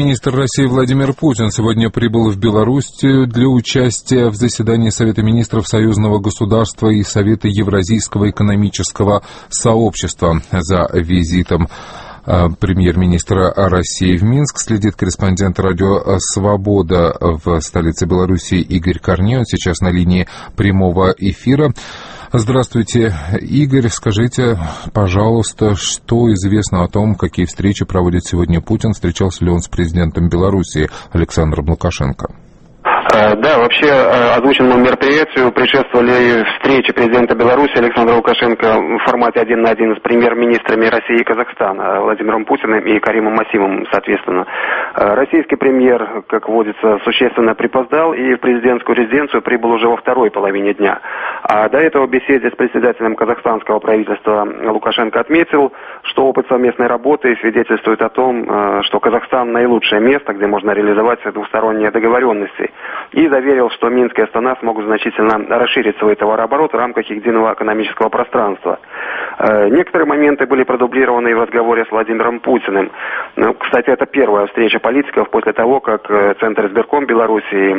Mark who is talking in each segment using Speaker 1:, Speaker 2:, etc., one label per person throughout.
Speaker 1: Премьер-министр России Владимир Путин сегодня прибыл в Белоруссию для участия в заседании Совета министров Союзного государства и Совета Евразийского экономического сообщества. За визитом премьер-министра России в Минск следит корреспондент радио «Свобода» в столице Белоруссии Игорь Корней. Он сейчас на линии прямого эфира. Здравствуйте, Игорь. Скажите, пожалуйста, что известно о том, какие встречи проводит сегодня Путин? Встречался ли он с президентом Белоруссии Александром Лукашенко?
Speaker 2: Да, вообще озвученному мероприятию предшествовали встречи президента Беларуси Александра Лукашенко в формате 1 на 1 с премьер-министрами России и Казахстана Владимиром Путиным и Каримом Масимовым, соответственно. Российский премьер, как водится, существенно припоздал и в президентскую резиденцию прибыл уже во второй половине дня. А до этого в беседе с председателем казахстанского правительства Лукашенко отметил, что опыт совместной работы свидетельствует о том, что Казахстан наилучшее место, где можно реализовать двусторонние договоренности. И заверил, что Минск и Астана смогут значительно расширить свой товарооборот в рамках единого экономического пространства. Некоторые моменты были продублированы и в разговоре с Владимиром Путиным. Кстати, это первая встреча политиков после того, как Центр избирком Белоруссии,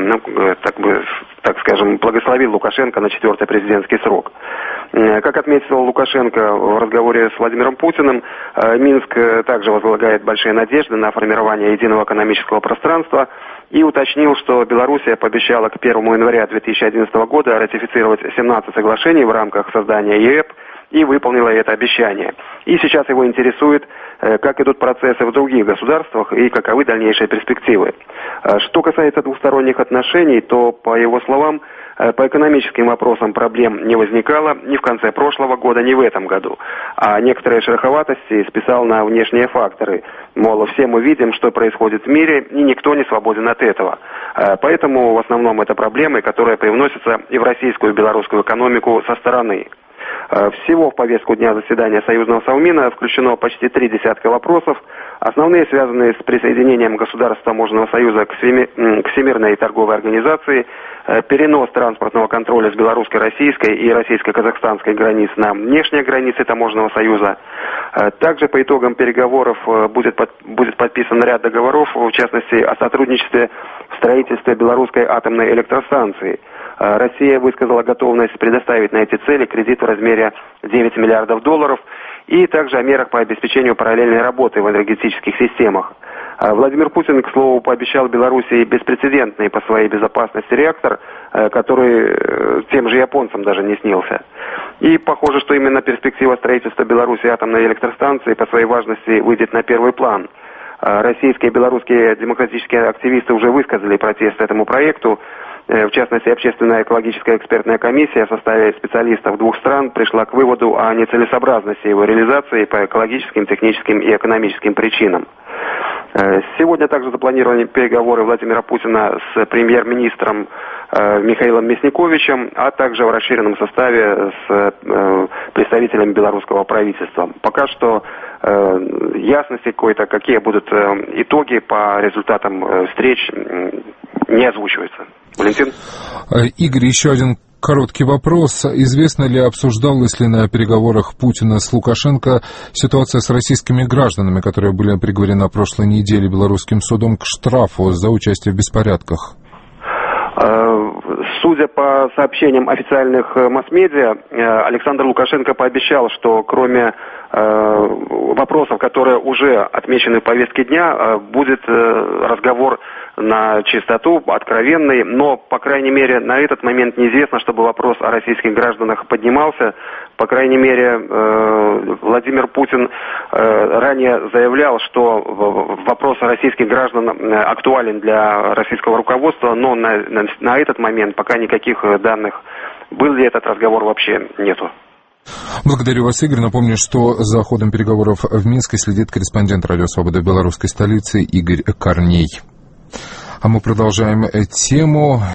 Speaker 2: так скажем, благословил Лукашенко на 4-й президентский срок. Как отметил Лукашенко в разговоре с Владимиром Путиным, Минск также возлагает большие надежды на формирование единого экономического пространства и уточнил, что Белоруссия пообещала к 1 января 2011 года ратифицировать 17 соглашений в рамках создания ЕЭП и выполнила это обещание. И сейчас его интересует, как идут процессы в других государствах и каковы дальнейшие перспективы. Что касается двусторонних отношений, то, по его словам, по экономическим вопросам проблем не возникало ни в конце прошлого года, ни в этом году. А некоторые шероховатости списал на внешние факторы. Мол, все мы видим, что происходит в мире, и никто не свободен от этого. Поэтому в основном это проблемы, которые привносятся и в российскую и белорусскую экономику со стороны. Всего в повестку дня заседания Союзного Совмина включено почти 3 десятка вопросов. Основные связаны с присоединением государств Таможенного союза к Всемирной торговой организации, перенос транспортного контроля с белорусской, российской и российско-казахстанской границ на внешние границы Таможенного союза. Также по итогам переговоров будет подписан ряд договоров, в частности о сотрудничестве в строительстве белорусской атомной электростанции. Россия высказала готовность предоставить на эти цели кредит в размере 9 миллиардов долларов и также о мерах по обеспечению параллельной работы в энергетических системах. Владимир Путин, к слову, пообещал Белоруссии беспрецедентный по своей безопасности реактор, который тем же японцам даже не снился. И похоже, что именно перспектива строительства Беларуси атомной электростанции по своей важности выйдет на первый план. Российские и белорусские демократические активисты уже высказали протест этому проекту. В частности, общественная экологическая экспертная комиссия в составе специалистов двух стран пришла к выводу о нецелесообразности его реализации по экологическим, техническим и экономическим причинам. Сегодня также запланированы переговоры Владимира Путина с премьер-министром Михаилом Мясниковичем, а также в расширенном составе с представителями белорусского правительства. Пока что ясности какой-то, какие будут итоги по результатам встреч, не озвучиваются. Валентин?
Speaker 1: Игорь, еще один короткий вопрос. Известно ли, обсуждалась ли на переговорах Путина с Лукашенко ситуация с российскими гражданами, которые были приговорены на прошлой неделе белорусским судом к штрафу за участие в беспорядках?
Speaker 2: Судя по сообщениям официальных масс-медиа, Александр Лукашенко пообещал, что кроме вопросов, которые уже отмечены в повестке дня, будет разговор на чистоту, откровенный, но, по крайней мере, на этот момент неизвестно, чтобы вопрос о российских гражданах поднимался. По крайней мере, Владимир Путин ранее заявлял, что вопрос о российских гражданах актуален для российского руководства, но на этот момент пока никаких данных, был ли этот разговор, вообще нету.
Speaker 1: Благодарю вас, Игорь. Напомню, что за ходом переговоров в Минске следит корреспондент радио «Свобода» в белорусской столице Игорь Корней. А мы продолжаем тему.